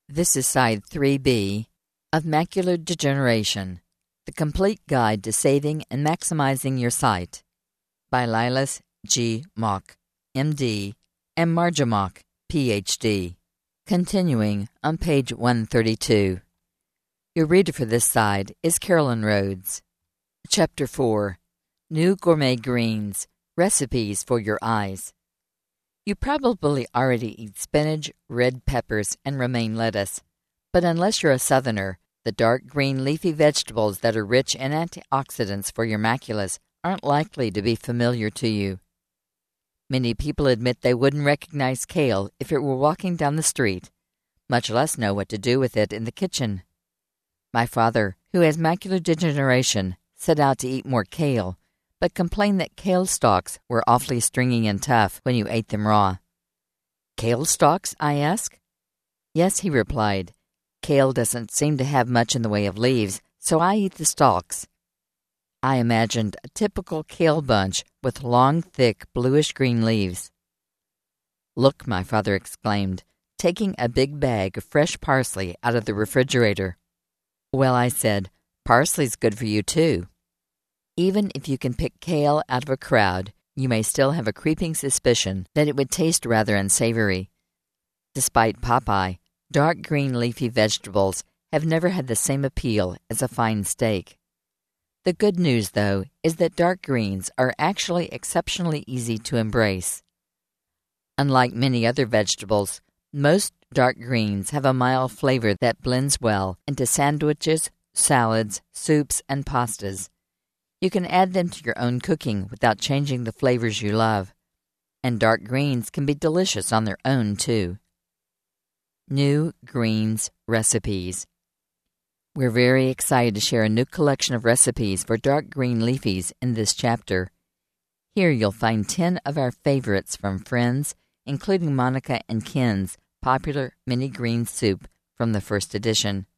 This is Side 3B of Macular Degeneration, The Complete Guide to Saving and Maximizing Your Sight by Lilas G. Mauck, M.D., and Marja Mauck, Ph.D. Continuing on page 132. Your reader for this side is Carolyn Rhodes. Chapter 4, New Gourmet Greens, Recipes for Your Eyes. You probably already eat spinach, red peppers, and romaine lettuce, but unless you're a Southerner, the dark green leafy vegetables that are rich in antioxidants for your maculas aren't likely to be familiar to you. Many people admit they wouldn't recognize kale if it were walking down the street, much less know what to do with it in the kitchen. My father, who has macular degeneration, set out to eat more kale, but complained that kale stalks were awfully stringy and tough when you ate them raw. "Kale stalks?" I asked. "Yes," he replied. "Kale doesn't seem to have much in the way of leaves, so I eat the stalks." I imagined a typical kale bunch with long, thick, bluish-green leaves. "Look," my father exclaimed, taking a big bag of fresh parsley out of the refrigerator. "Well," I said, "parsley's good for you, too." Even if you can pick kale out of a crowd, you may still have a creeping suspicion that it would taste rather unsavory. Despite Popeye, dark green leafy vegetables have never had the same appeal as a fine steak. The good news, though, is that dark greens are actually exceptionally easy to embrace. Unlike many other vegetables, most dark greens have a mild flavor that blends well into sandwiches, salads, soups, and pastas. You can add them to your own cooking without changing the flavors you love. And dark greens can be delicious on their own, too. New Greens Recipes. We're very excited to share a new collection of recipes for dark green leafies in this chapter. Here you'll find 10 of our favorites from friends, including Monica and Ken's popular mini green soup from the first edition.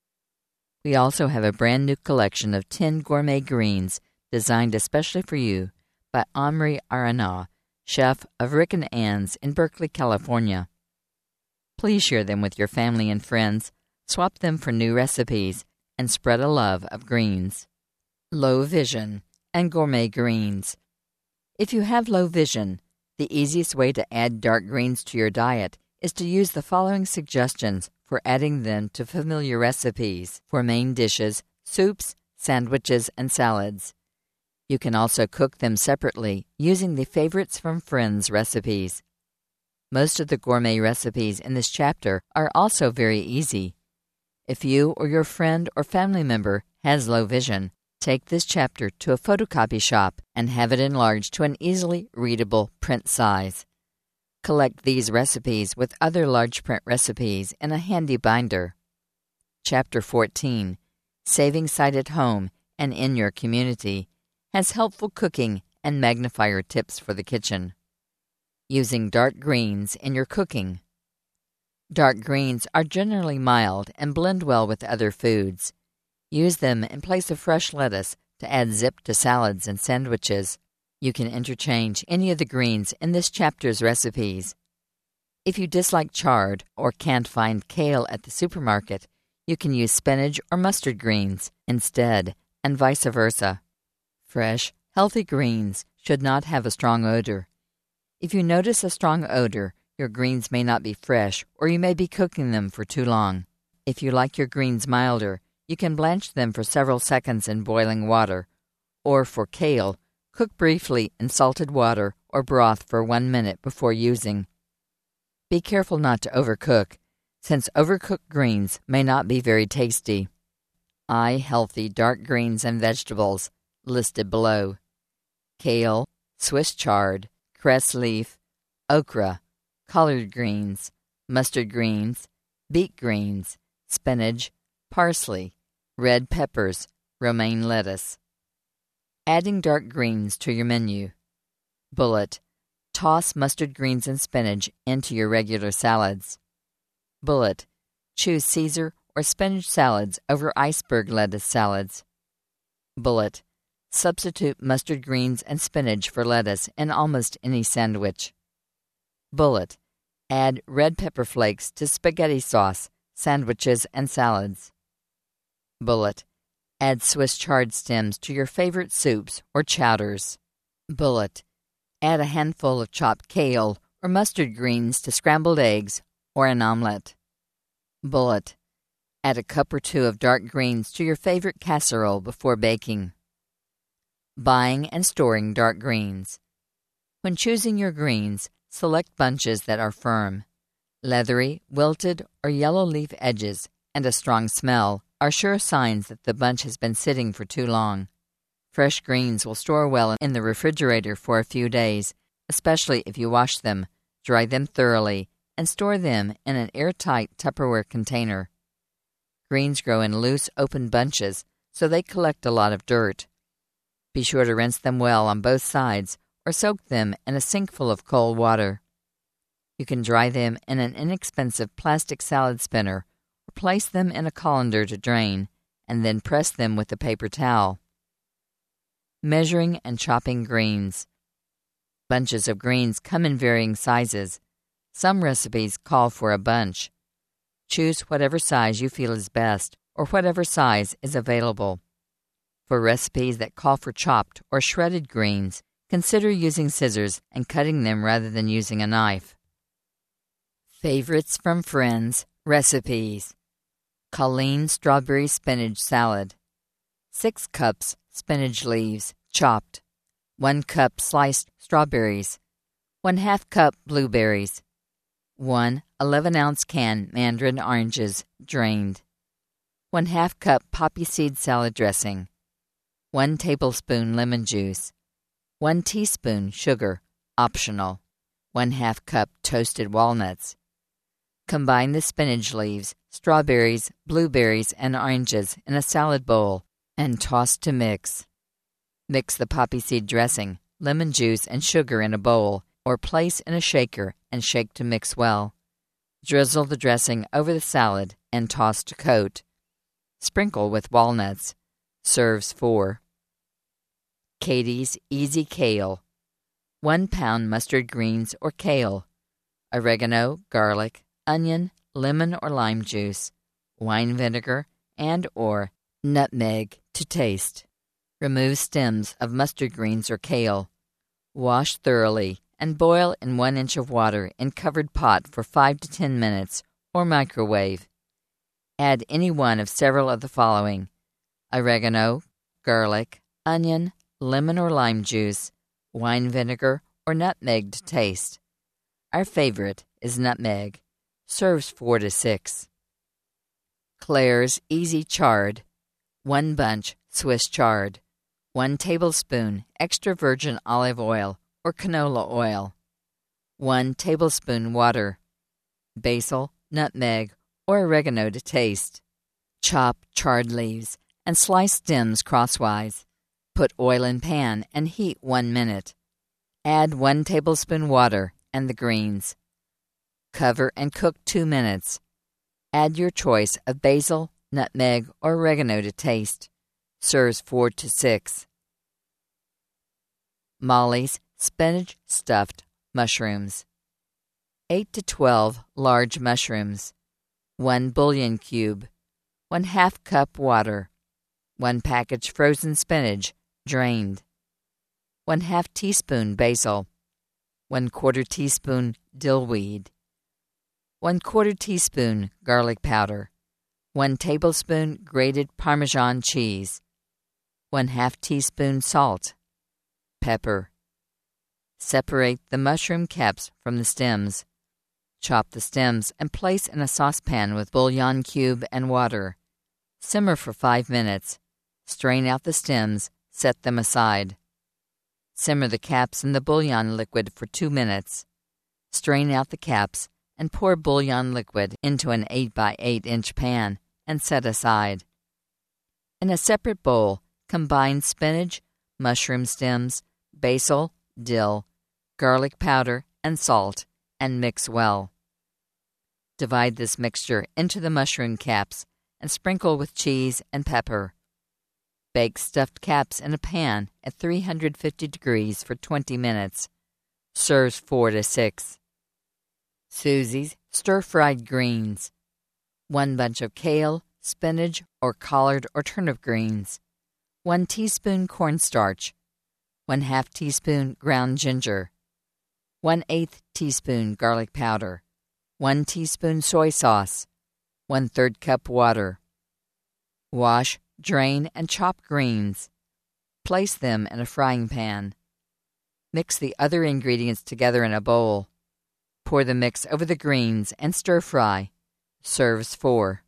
We also have a brand new collection of 10 gourmet greens designed especially for you by Omri Arana, chef of Rick and Ann's in Berkeley, California. Please share them with your family and friends, swap them for new recipes, and spread a love of greens. Low vision and gourmet greens. If you have low vision, the easiest way to add dark greens to your diet is to use the following suggestions for adding them to familiar recipes for main dishes, soups, sandwiches, and salads. You can also cook them separately using the Favorites from Friends recipes. Most of the gourmet recipes in this chapter are also very easy. If you or your friend or family member has low vision, take this chapter to a photocopy shop and have it enlarged to an easily readable print size. Collect these recipes with other large print recipes in a handy binder. Chapter 14, Saving Sight at Home and in Your Community, has helpful cooking and magnifier tips for the kitchen. Using dark greens in your cooking. Dark greens are generally mild and blend well with other foods. Use them in place of fresh lettuce to add zip to salads and sandwiches. You can interchange any of the greens in this chapter's recipes. If you dislike chard or can't find kale at the supermarket, you can use spinach or mustard greens instead, and vice versa. Fresh, healthy greens should not have a strong odor. If you notice a strong odor, your greens may not be fresh, or you may be cooking them for too long. If you like your greens milder, you can blanch them for several seconds in boiling water, or for kale, cook briefly in salted water or broth for 1 minute before using. Be careful not to overcook, since overcooked greens may not be very tasty. Healthy dark greens and vegetables listed below: kale, Swiss chard, cress leaf, okra, collard greens, mustard greens, beet greens, spinach, parsley, red peppers, romaine lettuce. Adding dark greens to your menu. Bullet: toss mustard greens and spinach into your regular salads. Bullet: choose Caesar or spinach salads over iceberg lettuce salads. Bullet: substitute mustard greens and spinach for lettuce in almost any sandwich. Bullet: add red pepper flakes to spaghetti sauce, sandwiches, and salads. Bullet. Add Swiss chard stems to your favorite soups or chowders. Bullet. Add a handful of chopped kale or mustard greens to scrambled eggs or an omelet. Bullet. Add a cup or two of dark greens to your favorite casserole before baking. Buying and storing dark greens. When choosing your greens, select bunches that are firm. Leathery, wilted, or yellow leaf edges and a strong smell are sure signs that the bunch has been sitting for too long. Fresh greens will store well in the refrigerator for a few days, especially if you wash them, dry them thoroughly, and store them in an airtight Tupperware container. Greens grow in loose, open bunches, so they collect a lot of dirt. Be sure to rinse them well on both sides or soak them in a sink full of cold water. You can dry them in an inexpensive plastic salad spinner or place them in a colander to drain, and then press them with a paper towel. Measuring and chopping greens. Bunches of greens come in varying sizes. Some recipes call for a bunch. Choose whatever size you feel is best or whatever size is available. For recipes that call for chopped or shredded greens, consider using scissors and cutting them rather than using a knife. Favorites from Friends recipes. Colleen strawberry spinach salad. 6 cups spinach leaves, chopped. 1 cup sliced strawberries. 1/2 cup blueberries. 1 11-ounce can mandarin oranges, drained. 1/2 cup poppy seed salad dressing. 1 tablespoon lemon juice. 1 teaspoon sugar, optional. 1/2 cup toasted walnuts. Combine the spinach leaves, strawberries, blueberries, and oranges in a salad bowl and toss to mix. Mix the poppy seed dressing, lemon juice, and sugar in a bowl or place in a shaker and shake to mix well. Drizzle the dressing over the salad and toss to coat. Sprinkle with walnuts. Serves 4. Katie's Easy Kale. 1 pound mustard greens or kale. Oregano, garlic, onion, lemon or lime juice, wine vinegar, and or nutmeg to taste. Remove stems of mustard greens or kale. Wash thoroughly and boil in 1 inch of water in covered pot for 5 to 10 minutes or microwave. Add any one of several of the following: oregano, garlic, onion, lemon or lime juice, wine vinegar, or nutmeg to taste. Our favorite is nutmeg. Serves 4 to 6. Claire's Easy Chard. 1 bunch Swiss chard. 1 tablespoon extra virgin olive oil or canola oil. 1 tablespoon water. Basil, nutmeg, or oregano to taste. Chop chard leaves and slice stems crosswise. Put oil in pan and heat 1 minute. Add 1 tablespoon water and the greens. Cover and cook 2 minutes. Add your choice of basil, nutmeg, or oregano to taste. Serves 4 to 6. Molly's Spinach Stuffed Mushrooms. 8 to 12 large mushrooms. 1 bouillon cube. 1/2 cup water. 1 package frozen spinach, drained. 1/2 teaspoon basil. 1/4 teaspoon dill weed. 1/4 teaspoon garlic powder. 1 tablespoon grated Parmesan cheese. 1/2 teaspoon salt. Pepper. Separate the mushroom caps from the stems. Chop the stems and place in a saucepan with bouillon cube and water. Simmer for 5 minutes. Strain out the stems, set them aside. Simmer the caps in the bouillon liquid for 2 minutes. Strain out the caps and pour bouillon liquid into an 8 by 8 inch pan and set aside. In a separate bowl, combine spinach, mushroom stems, basil, dill, garlic powder, and salt, and mix well. Divide this mixture into the mushroom caps and sprinkle with cheese and pepper. Bake stuffed caps in a pan at 350 degrees for 20 minutes. Serves 4 to 6. Susie's Stir-Fried Greens. 1 bunch of kale, spinach, or collard or turnip greens, 1 teaspoon cornstarch, 1/2 teaspoon ground ginger, 1/8 teaspoon garlic powder, 1 teaspoon soy sauce, 1/3 cup water. Wash, drain, and chop greens. Place them in a frying pan. Mix the other ingredients together in a bowl. Pour the mix over the greens and stir-fry. Serves 4.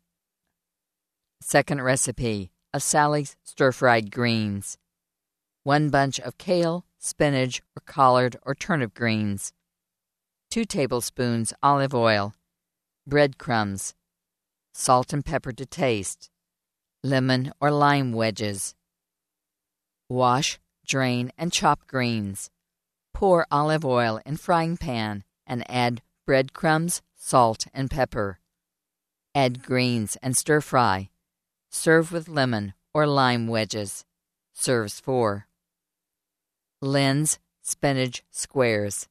Second recipe of Sally's stir-fried greens. 1 bunch of kale, spinach, or collard or turnip greens. 2 tablespoons olive oil. Breadcrumbs. Salt and pepper to taste. Lemon or lime wedges. Wash, drain, and chop greens. Pour olive oil in frying pan and add breadcrumbs, salt, and pepper. Add greens and stir-fry. Serve with lemon or lime wedges. Serves 4. Lynn's spinach squares.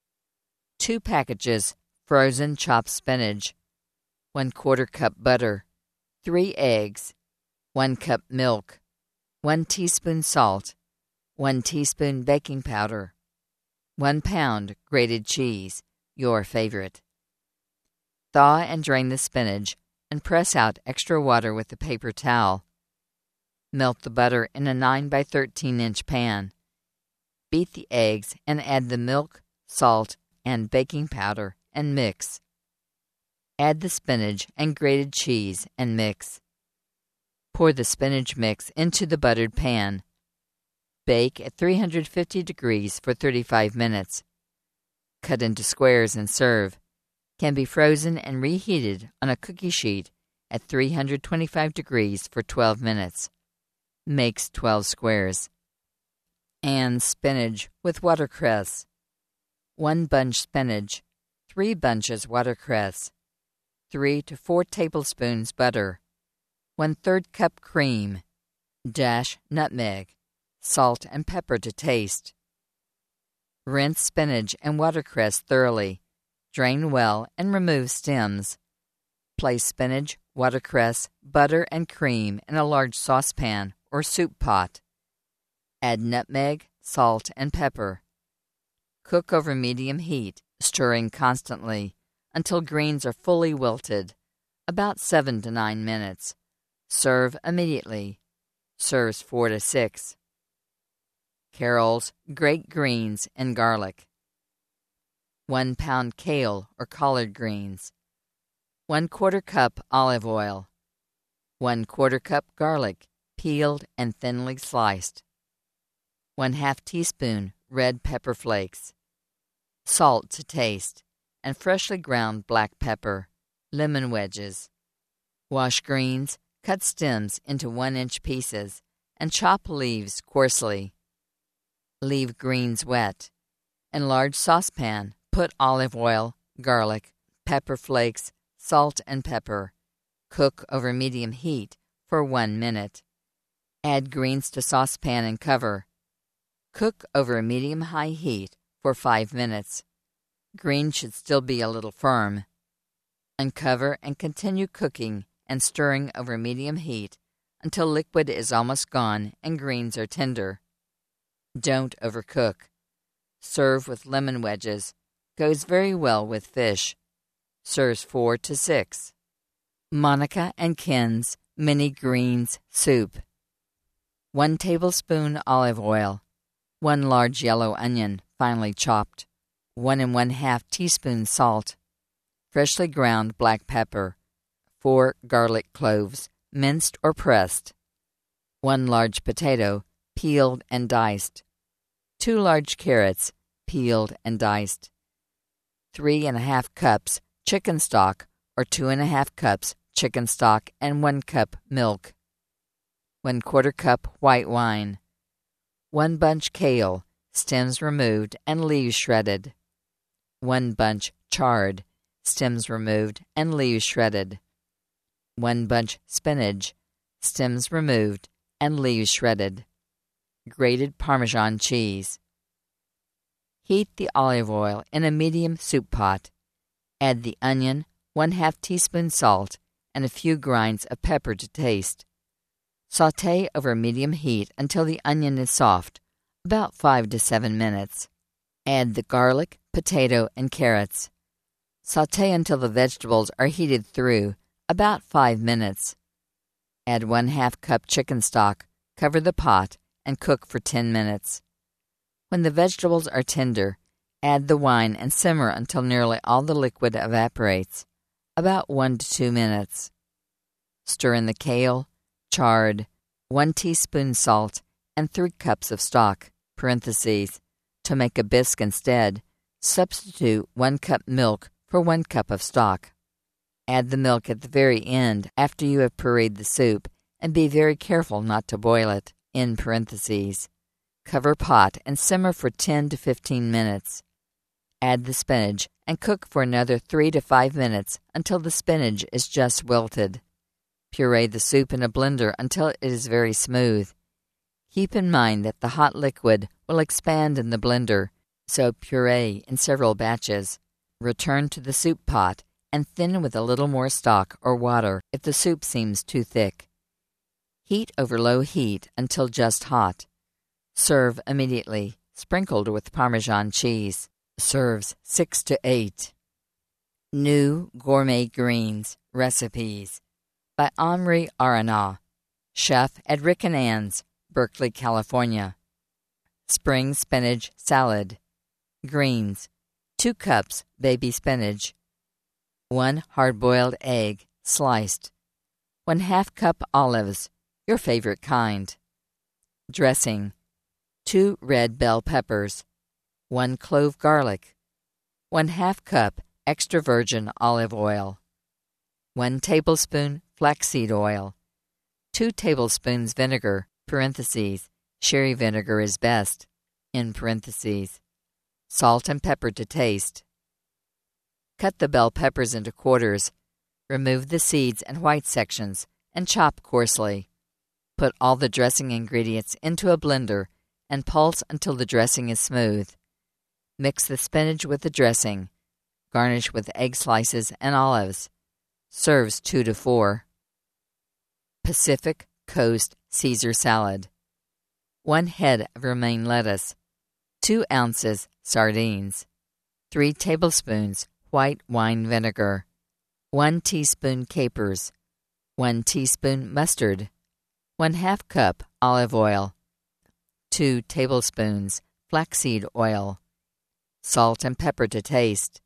2 packages frozen chopped spinach. 1/4 cup butter. 3 eggs. 1 cup milk. 1 teaspoon salt. 1 teaspoon baking powder. 1 pound grated cheese, your favorite. Thaw and drain the spinach and press out extra water with a paper towel. Melt the butter in a 9 by 13-inch pan. Beat the eggs and add the milk, salt, and baking powder and mix. Add the spinach and grated cheese and mix. Pour the spinach mix into the buttered pan. Bake at 350 degrees for 35 minutes. Cut into squares and serve. Can be frozen and reheated on a cookie sheet at 325 degrees for 12 minutes. Makes 12 squares. And spinach with watercress. 1 bunch spinach, 3 bunches watercress, 3 to 4 tablespoons butter, 1/3 cup cream, dash nutmeg, salt and pepper to taste. Rinse spinach and watercress thoroughly. Drain well and remove stems. Place spinach, watercress, butter, and cream in a large saucepan or soup pot. Add nutmeg, salt, and pepper. Cook over medium heat, stirring constantly, until greens are fully wilted, about 7 to 9 minutes. Serve immediately. Serves 4 to 6. Carol's Great Greens and Garlic. 1 pound kale or collard greens. 1/4 cup olive oil. 1/4 cup garlic, peeled and thinly sliced. 1/2 teaspoon red pepper flakes. Salt to taste, and freshly ground black pepper. Lemon wedges. Wash greens, cut stems into 1-inch pieces, and chop leaves coarsely. Leave greens wet. In large saucepan, put olive oil, garlic, pepper flakes, salt, and pepper. Cook over medium heat for 1 minute. Add greens to saucepan and cover. Cook over medium-high heat for 5 minutes. Greens should still be a little firm. Uncover and continue cooking and stirring over medium heat until liquid is almost gone and greens are tender. Don't overcook. Serve with lemon wedges. Goes very well with fish. Serves 4 to 6. Monica and Ken's Mini Greens Soup. 1 tablespoon olive oil. 1 large yellow onion, finely chopped. 1 1/2 teaspoon salt. Freshly ground black pepper. 4 garlic cloves, minced or pressed. 1 large potato, peeled and diced. 2 large carrots, peeled and diced. 3 1/2 cups chicken stock or 2 1/2 cups chicken stock and 1 cup milk. 1/4 cup white wine. 1 bunch kale, stems removed and leaves shredded. 1 bunch chard, stems removed and leaves shredded. 1 bunch spinach, stems removed and leaves shredded. Grated Parmesan cheese. Heat the olive oil in a medium soup pot. Add the onion, 1/2 teaspoon salt, and a few grinds of pepper to taste. Sauté over medium heat until the onion is soft, about 5 to 7 minutes. Add the garlic, potato, and carrots. Sauté until the vegetables are heated through, about 5 minutes. Add 1/2 cup chicken stock, cover the pot, and cook for 10 minutes. When the vegetables are tender, add the wine and simmer until nearly all the liquid evaporates, about 1 to 2 minutes. Stir in the kale, chard, 1 teaspoon salt, and 3 cups of stock, parentheses. To make a bisque instead, substitute 1 cup milk for 1 cup of stock. Add the milk at the very end after you have pureed the soup, and be very careful not to boil it, in parentheses. Cover pot and simmer for 10 to 15 minutes. Add the spinach and cook for another 3 to 5 minutes until the spinach is just wilted. Puree the soup in a blender until it is very smooth. Keep in mind that the hot liquid will expand in the blender, so puree in several batches. Return to the soup pot and thin with a little more stock or water if the soup seems too thick. Heat over low heat until just hot. Serve immediately, sprinkled with Parmesan cheese. Serves 6 to 8. New Gourmet Greens Recipes by Omri Arana, chef at Rick and Ann's, Berkeley, California. Spring Spinach Salad. Greens: 2 cups baby spinach, 1 hard-boiled egg, sliced, 1/2 cup olives, your favorite kind. Dressing: 2 red bell peppers, 1 clove garlic, 1/2 cup extra virgin olive oil, 1 tablespoon flaxseed oil, 2 tablespoons vinegar, parentheses, sherry vinegar is best, in parentheses, salt and pepper to taste. Cut the bell peppers into quarters, remove the seeds and white sections, and chop coarsely. Put all the dressing ingredients into a blender and pulse until the dressing is smooth. Mix the spinach with the dressing. Garnish with egg slices and olives. Serves 2 to 4. Pacific Coast Caesar Salad. 1 head of romaine lettuce, 2 ounces sardines, 3 tablespoons white wine vinegar, 1 teaspoon capers, 1 teaspoon mustard, 1/2 cup olive oil, 2 tablespoons flaxseed oil, salt and pepper to taste,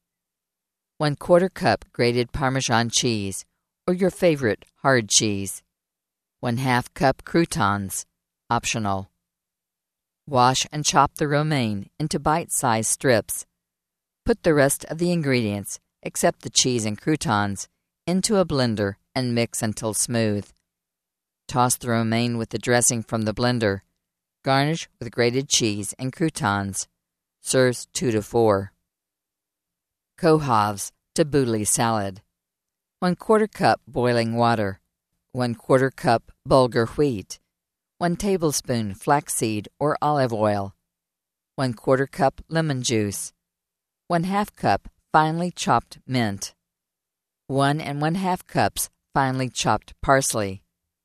1/4 cup grated Parmesan cheese or your favorite hard cheese, 1/2 cup croutons, optional. Wash and chop the romaine into bite-sized strips. Put the rest of the ingredients, except the cheese and croutons, into a blender and mix until smooth. Toss the romaine with the dressing from the blender. Garnish with grated cheese and croutons. Serves 2 to 4. Kohav's tabbouleh salad. 1/4 cup boiling water. 1/4 cup bulgur wheat. 1 tablespoon flaxseed or olive oil. 1/4 cup lemon juice. 1/2 cup finely chopped mint. 1 1/2 cups finely chopped parsley.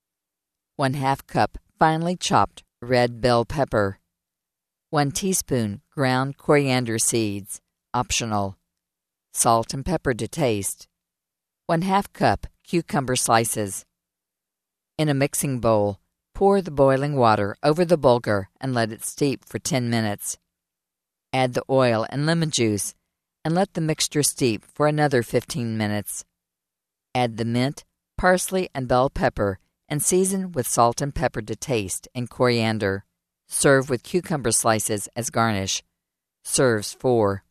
1/2 cup finely chopped red bell pepper. 1 teaspoon ground coriander seeds, optional. Salt and pepper to taste. 1/2 cup cucumber slices. In a mixing bowl, pour the boiling water over the bulgur and let it steep for 10 minutes. Add the oil and lemon juice and let the mixture steep for another 15 minutes. Add the mint, parsley, and bell pepper and season with salt and pepper to taste and coriander. Serve with cucumber slices as garnish. Serves 4.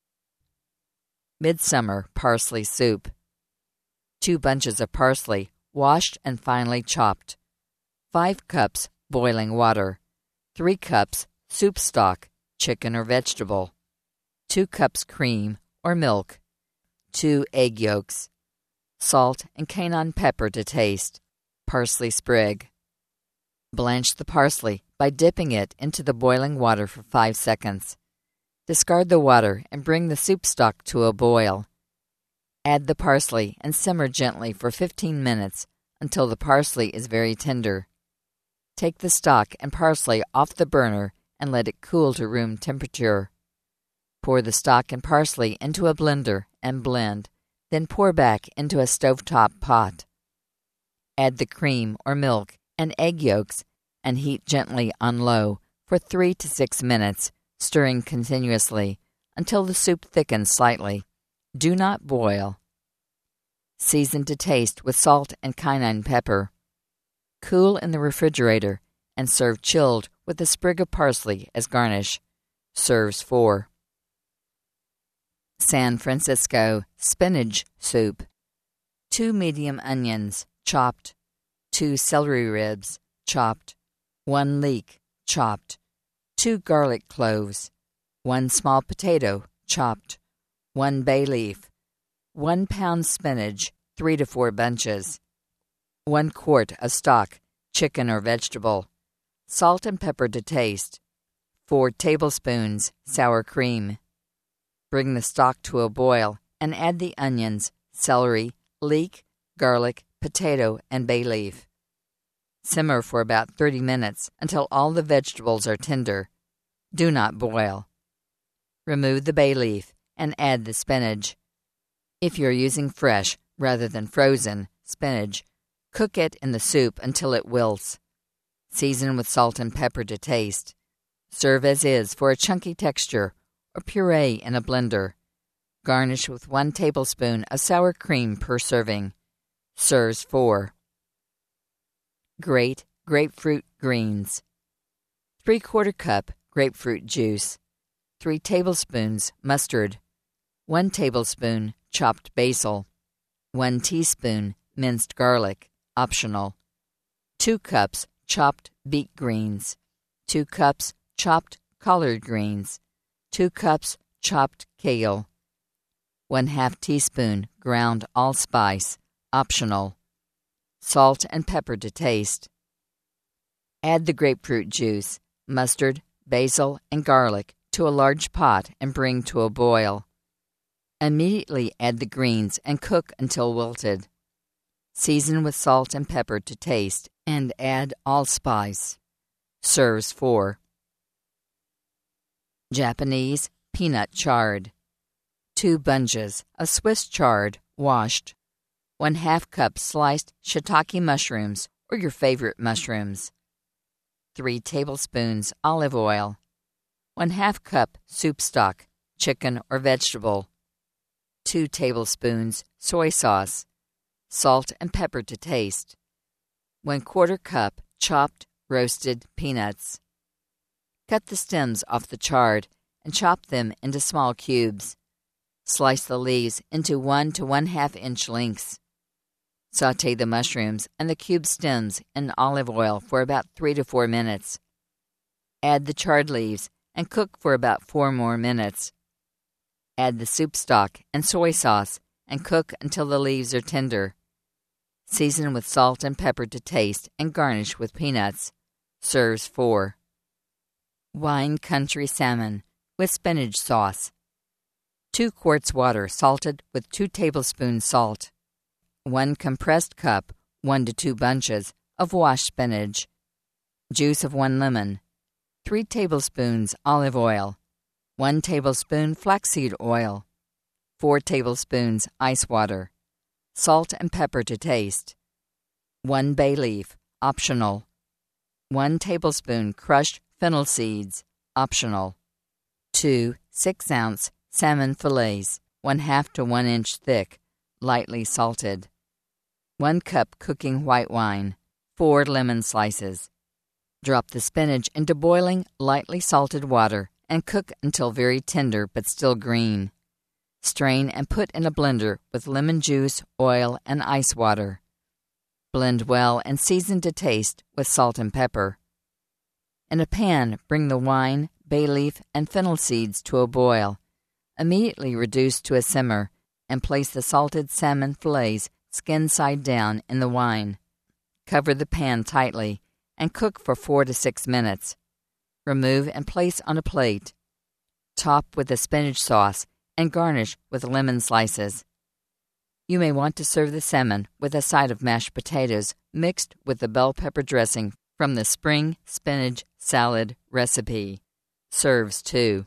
Midsummer Parsley Soup. 2 bunches of parsley, washed and finely chopped. 5 cups boiling water. 3 cups soup stock, chicken or vegetable. 2 cups cream or milk. 2 egg yolks. Salt and cayenne pepper to taste. Parsley sprig. Blanch the parsley by dipping it into the boiling water for 5 seconds. Discard the water and bring the soup stock to a boil. Add the parsley and simmer gently for 15 minutes until the parsley is very tender. Take the stock and parsley off the burner and let it cool to room temperature. Pour the stock and parsley into a blender and blend, then pour back into a stovetop pot. Add the cream or milk and egg yolks and heat gently on low for 3 to 6 minutes, stirring continuously until the soup thickens slightly. Do not boil. Season to taste with salt and cayenne pepper. Cool in the refrigerator and serve chilled with a sprig of parsley as garnish. Serves 4. San Francisco Spinach Soup. 2 medium onions, chopped. 2 celery ribs, chopped. 1 leek, chopped. 2 garlic cloves. 1 small potato, chopped. 1 bay leaf. 1 pound spinach, 3 to 4 bunches. 1 quart of stock, chicken or vegetable. Salt and pepper to taste. 4 tablespoons sour cream. Bring the stock to a boil and add the onions, celery, leek, garlic, potato, and bay leaf. Simmer for about 30 minutes until all the vegetables are tender. Do not boil. Remove the bay leaf and add the spinach. If you're using fresh rather than frozen spinach, cook it in the soup until it wilts. Season with salt and pepper to taste. Serve as is for a chunky texture or puree in a blender. Garnish with 1 tablespoon of sour cream per serving. Serves 4. Great grapefruit greens. 3/4 cup grapefruit juice. 3 tablespoons mustard. 1 tablespoon chopped basil. 1 teaspoon minced garlic, optional. 2 cups chopped beet greens. 2 cups chopped collard greens. 2 cups chopped kale. 1/2 teaspoon ground allspice, optional. Salt and pepper to taste. Add the grapefruit juice, mustard, basil, and garlic to a large pot and bring to a boil. Immediately add the greens and cook until wilted. Season with salt and pepper to taste and add allspice. Serves 4. Japanese peanut chard. 2 bunches of Swiss chard, washed. 1/2 cup sliced shiitake mushrooms or your favorite mushrooms. 3 tablespoons olive oil. 1/2 cup soup stock, chicken or vegetable. 2 tablespoons soy sauce. Salt and pepper to taste. 1/4 cup chopped roasted peanuts. Cut the stems off the chard and chop them into small cubes. Slice the leaves into 1 to 1/2 inch lengths. Sauté the mushrooms and the cube stems in olive oil for about 3 to 4 minutes. Add the charred leaves and cook for about 4 more minutes. Add the soup stock and soy sauce and cook until the leaves are tender. Season with salt and pepper to taste and garnish with peanuts. Serves 4. Wine country salmon with spinach sauce. 2 quarts water salted with 2 tablespoons salt. 1 compressed cup, 1 to 2 bunches of washed spinach. Juice of 1 lemon. 3 tablespoons olive oil. 1 tablespoon flaxseed oil. 4 tablespoons ice water. Salt and pepper to taste. 1 bay leaf, optional. 1 tablespoon crushed fennel seeds, optional. 2 6-ounce salmon fillets, 1/2 to 1 inch thick, lightly salted. 1 cup cooking white wine. 4 lemon slices. Drop the spinach into boiling, lightly salted water and cook until very tender but still green. Strain and put in a blender with lemon juice, oil, and ice water. Blend well and season to taste with salt and pepper. In a pan, bring the wine, bay leaf, and fennel seeds to a boil. Immediately reduce to a simmer and place the salted salmon fillets skin side down in the wine. Cover the pan tightly and cook for 4 to 6 minutes. Remove and place on a plate. Top with the spinach sauce and garnish with lemon slices. You may want to serve the salmon with a side of mashed potatoes mixed with the bell pepper dressing from the spring spinach salad recipe. Serves 2.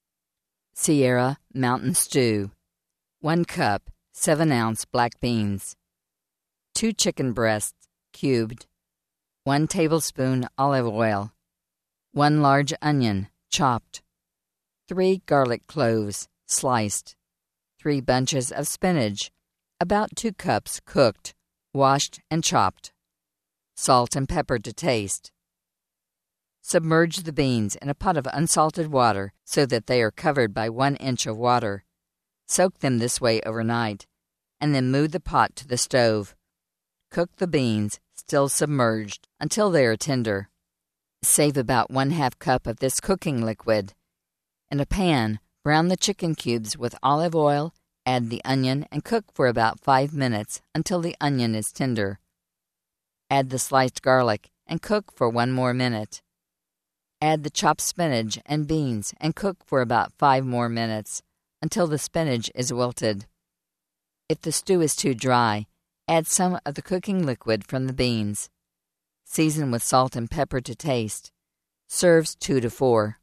Sierra Mountain Stew. 1 cup, 7-ounce black beans. 2 chicken breasts, cubed. 1 tablespoon olive oil. 1 large onion, chopped. 3 garlic cloves, sliced. 3 bunches of spinach, about 2 cups cooked, washed and chopped. Salt and pepper to taste. Submerge the beans in a pot of unsalted water so that they are covered by 1 inch of water. Soak them this way overnight, and then move the pot to the stove. Cook the beans, still submerged, until they are tender. Save about 1/2 cup of this cooking liquid. In a pan, brown the chicken cubes with olive oil, add the onion, and cook for about 5 minutes until the onion is tender. Add the sliced garlic and cook for 1 more minute. Add the chopped spinach and beans and cook for about 5 more minutes until the spinach is wilted. If the stew is too dry, add some of the cooking liquid from the beans. Season with salt and pepper to taste. Serves 2 to 4.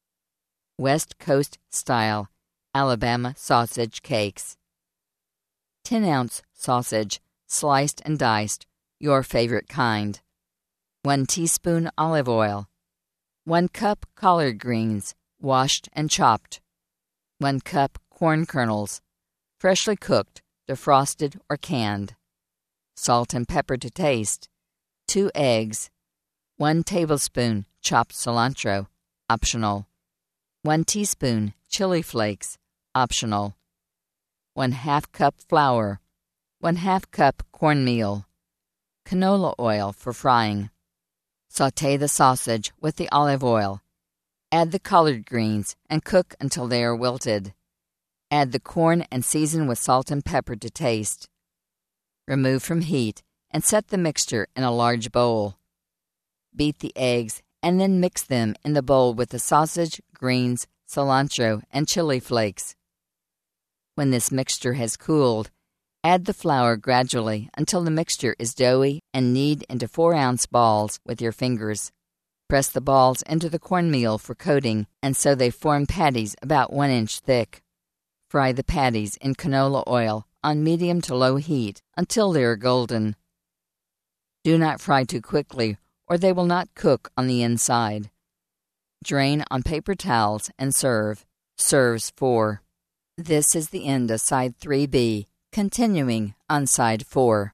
West Coast Style Alabama Sausage Cakes. 10-ounce sausage, sliced and diced, your favorite kind. 1 teaspoon olive oil. 1 cup collard greens, washed and chopped. 1 cup corn kernels, freshly cooked, defrosted or canned. Salt and pepper to taste. 2 eggs. 1 tablespoon chopped cilantro, optional. 1 teaspoon chili flakes, optional. 1/2 cup flour. 1/2 cup cornmeal. Canola oil for frying. Sauté the sausage with the olive oil. Add the collard greens and cook until they are wilted. Add the corn and season with salt and pepper to taste. Remove from heat and set the mixture in a large bowl. Beat the eggs and then mix them in the bowl with the sausage, greens, cilantro, and chili flakes. When this mixture has cooled, add the flour gradually until the mixture is doughy and knead into 4-ounce balls with your fingers. Press the balls into the cornmeal for coating and so they form patties about 1 inch thick. Fry the patties in canola oil on medium to low heat until they are golden. Do not fry too quickly or they will not cook on the inside. Drain on paper towels and serve. Serves 4. This is the end of Side 3B, continuing on Side 4.